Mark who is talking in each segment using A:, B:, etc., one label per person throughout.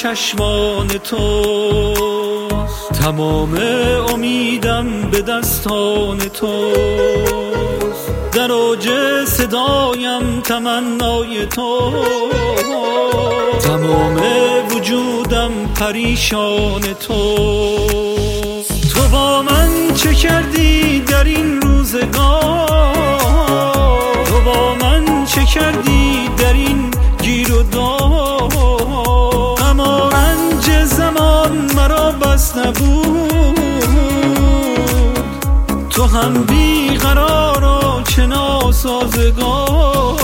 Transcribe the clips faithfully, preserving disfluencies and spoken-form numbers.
A: چشمان توست، تمام امیدم به دستان توست، در اوج صدایم تمنای توست، تمام وجودم پریشان توست. تو با من چه کردی در این روزگار، تو با من چه کردی در این گیر و دار، اما رنج زمان مرا بس نبود، تو هم بی قرار و چه ناسازگار،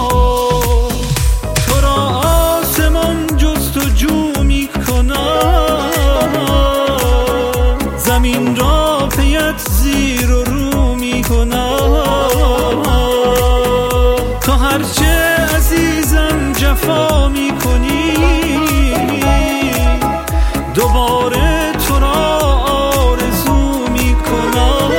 A: تو را آسمان جستجو می کند، زمین را پیت زیر و رو می کند، تو هرچه عزیزم جفا می کنی، دوباره تو را آرزو می کنم.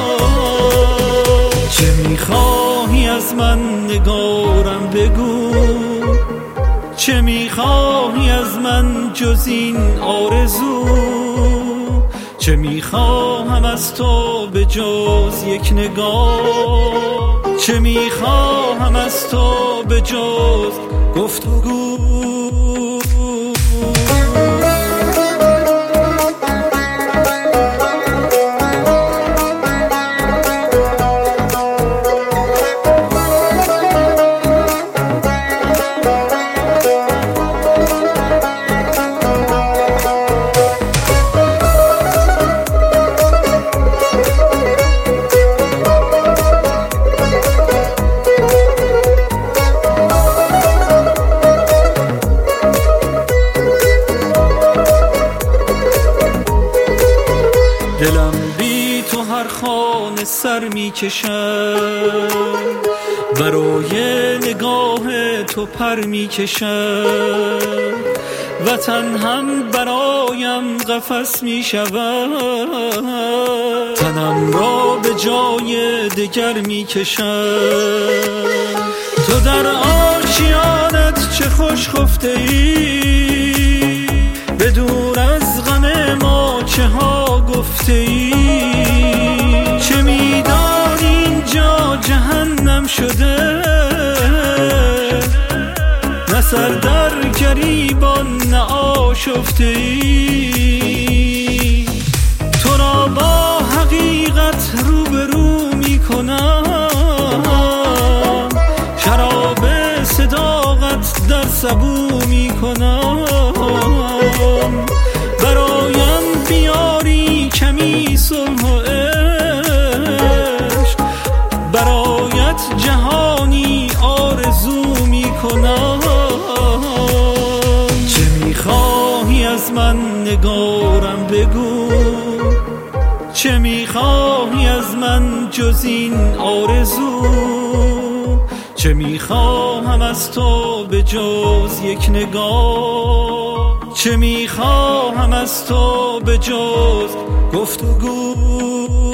A: چه می خواهی از من نگارم بگو، چه می خواهی از من جز این آرزو، چه می خواهم از تو به جز یک نگاه، چه می خواهم از تو به جز گفتگو. دلم بی تو هر خانه سر می کشد، برای نگاه تو پر می کشد، وطن هم برایم قفس می شود، تنم را به جای دگر می کشد. تو در آشیانت چه خوش خفته ای، به دور از غم ما چه ها گفته ای، چه میدانی اینجا جهنم شده، نه سر در گریبان نه آشفته ای، تو را با حقیقت روبرو می کنم، شراب صداقت در سبو می کنم، برایم بیاری کمی صلح و عشق، برایت جهانی آرزو می کنم. چه می خواهی از من نگارم بگو، چه می خواهی از من جز این آرزو، چه می خواهم از تو به جز یک نگاه، چه می خواهم از تو به جز گفتگو.